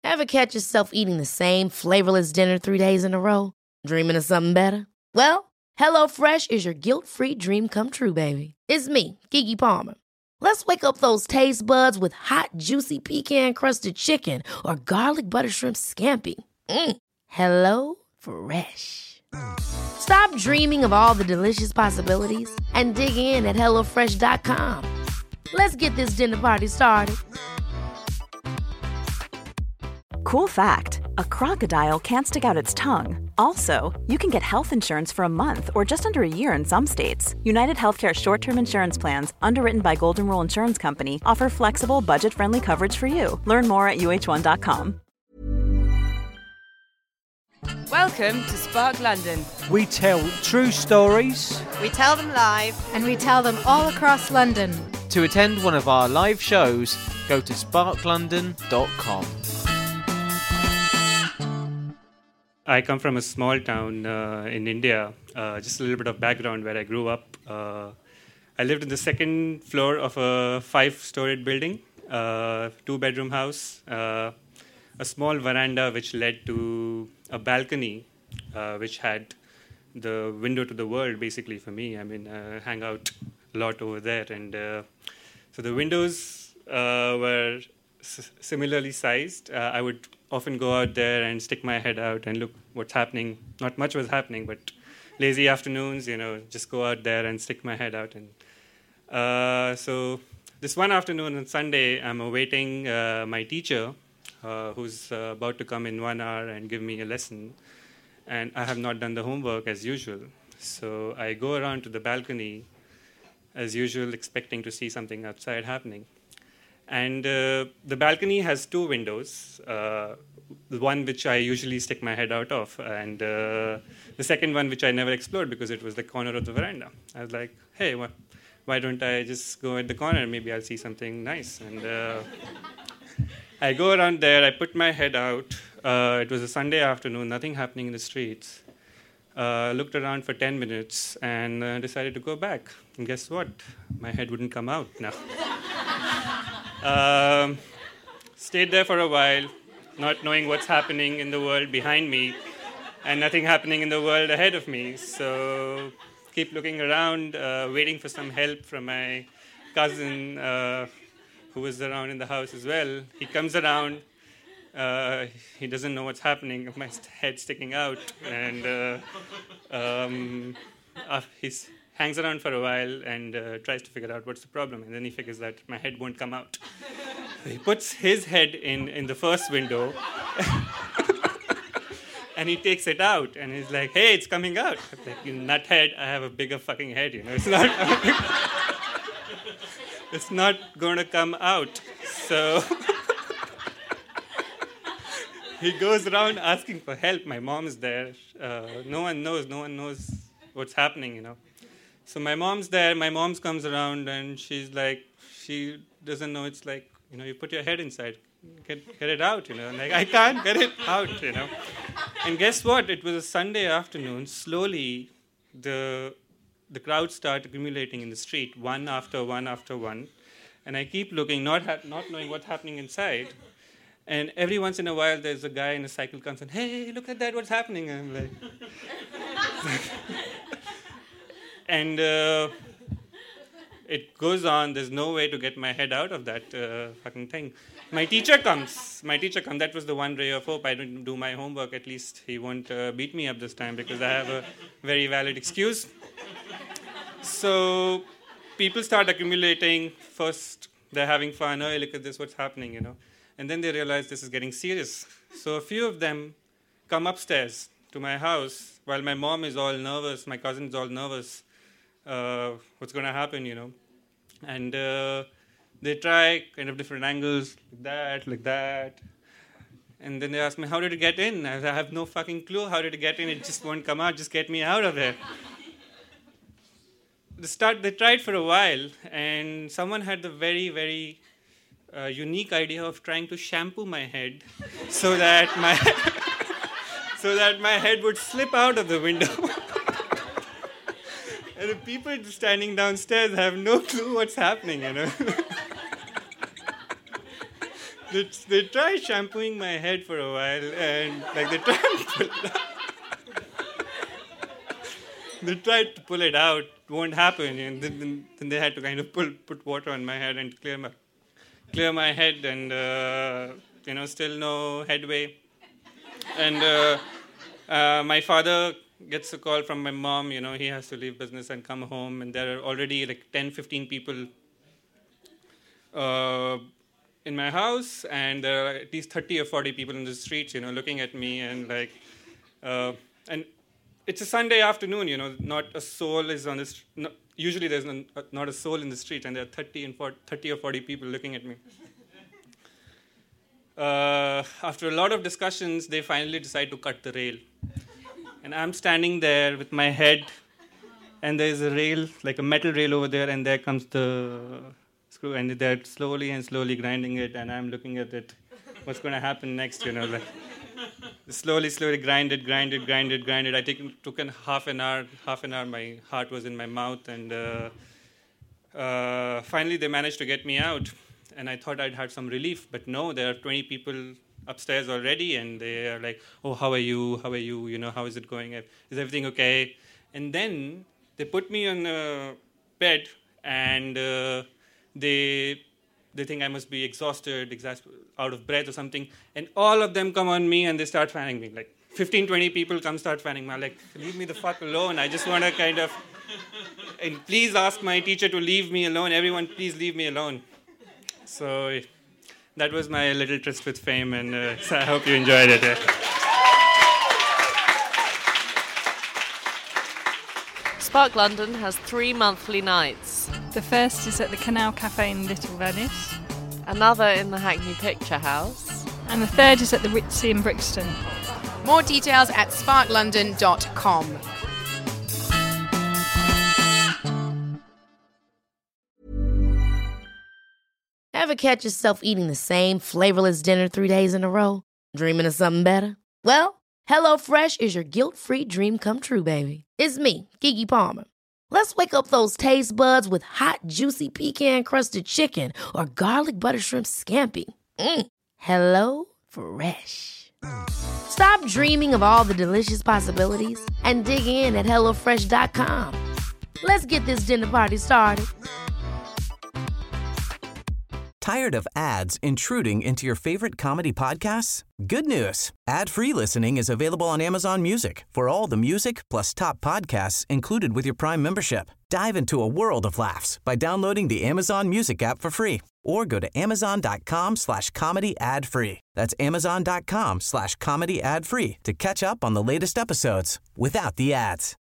Ever catch yourself eating the same flavorless dinner 3 days in a row? Dreaming of something better? Well, HelloFresh is your guilt-free dream come true, baby. It's me, Keke Palmer. Let's wake up those taste buds with hot, juicy pecan-crusted chicken or garlic butter shrimp scampi. Hello Fresh. Stop dreaming of all the delicious possibilities and dig in at HelloFresh.com. Let's get this dinner party started. Cool fact, a crocodile can't stick out its tongue. Also, you can get health insurance for a month or just under a year in some states. United Healthcare short-term insurance plans, underwritten by Golden Rule Insurance Company, offer flexible, budget-friendly coverage for you. Learn more at uh1.com. Welcome to Spark London. We tell true stories. We tell them live. And we tell them all across London. To attend one of our live shows, go to sparklondon.com. I come from a small town in India. Just a little bit of background where I grew up. I lived in the second floor of a 5-storied building, 2-bedroom house, a small veranda which led to a balcony which had the window to the world, basically, for me. I mean, hang out a lot over there. And so the windows were similarly sized. I would often go out there and stick my head out and look what's happening. Not much was happening, but lazy afternoons, just go out there and stick my head out. And so this one afternoon on Sunday, I'm awaiting my teacher, who's about to come in 1 hour and give me a lesson. And I have not done the homework as usual. So I go around to the balcony as usual, expecting to see something outside happening. And the balcony has 2 windows, the one which I usually stick my head out of, and the second one which I never explored because it was the corner of the veranda. I was like, hey, why don't I just go at the corner? Maybe I'll see something nice. And I go around there, I put my head out. It was a Sunday afternoon, nothing happening in the streets. Looked around for 10 minutes and decided to go back. And guess what? My head wouldn't come out now. Stayed there for a while, not knowing what's happening in the world behind me and nothing happening in the world ahead of me. So keep looking around, waiting for some help from my cousin who was around in the house as well. He comes around. He doesn't know what's happening. My head sticking out. And he hangs around for a while and tries to figure out what's the problem. And then he figures that my head won't come out. So he puts his head in the first window. And he takes it out. And he's like, hey, it's coming out. I'm like, you nuthead, I have a bigger fucking head, It's not... it's not going to come out. So... he goes around asking for help. My mom is there. No one knows what's happening, So my mom's there. My mom comes around and she's like, she doesn't know. It's like, you put your head inside. Get it out, Like, I can't get it out, And guess what? It was a Sunday afternoon. Slowly, the crowds start accumulating in the street, one after one after one. And I keep looking, not knowing what's happening inside. And every once in a while, there's a guy in a cycle comes and, hey, look at that, what's happening? And I'm like... and it goes on. There's no way to get my head out of that fucking thing. My teacher comes. That was the one ray of hope. I didn't do my homework. At least he won't beat me up this time because I have a very valid excuse. So people start accumulating. First, they're having fun. Oh, look at this, what's happening, And then they realize this is getting serious. So a few of them come upstairs to my house while my mom is all nervous, my cousin is all nervous. What's going to happen, And they try kind of different angles, like that. And then they ask me, how did it get in? I have no fucking clue how did it get in. It just won't come out. Just get me out of there. They tried for a while, and someone had the very, very... unique idea of trying to shampoo my head so that my head would slip out of the window. And the people standing downstairs have no clue what's happening, they try shampooing my head for a while, and like they tried to pull it out. Won't happen, and then they had to kind of put water on my head and clear my head, and still no headway. And my father gets a call from my mom. He has to leave business and come home, and there are already like 10-15 people in my house, and there are at least 30 or 40 people in the streets, looking at me, and and it's a Sunday afternoon, not a soul is on the street. Usually there's not a soul in the street, and there are 30 or 40 people looking at me. After a lot of discussions, they finally decide to cut the rail. And I'm standing there with my head, and there's a rail, like a metal rail over there, and there comes the screw, and they're slowly grinding it, and I'm looking at it. What's going to happen next, Slowly grind it. I took half an hour. My heart was in my mouth, and finally they managed to get me out. And I thought I'd had some relief, but no, there are 20 people upstairs already, and they are like, "Oh, how are you? How is it going? Is everything okay?" And then they put me on a bed, and they think I must be exhausted, out of breath or something. And all of them come on me, and they start fanning me. Like 15, 20 people start fanning me. I'm like, leave me the fuck alone. I just want to kind of... And please ask my teacher to leave me alone. Everyone, please leave me alone. So that was my little tryst with fame, and so I hope you enjoyed it. Spark London has 3 monthly nights. The first is at the Canal Cafe in Little Venice. Another in the Hackney Picture House. And the third is at the Ritzy in Brixton. More details at sparklondon.com. Ever catch yourself eating the same flavorless dinner 3 days in a row? Dreaming of something better? Well, HelloFresh is your guilt-free dream come true, baby. It's me, Keke Palmer. Let's wake up those taste buds with hot, juicy pecan-crusted chicken or garlic butter shrimp scampi. Hello Fresh. Stop dreaming of all the delicious possibilities and dig in at HelloFresh.com. Let's get this dinner party started. Tired of ads intruding into your favorite comedy podcasts? Good news. Ad-free listening is available on Amazon Music for all the music plus top podcasts included with your Prime membership. Dive into a world of laughs by downloading the Amazon Music app for free or go to amazon.com/comedy ad-free. That's amazon.com/comedy ad-free to catch up on the latest episodes without the ads.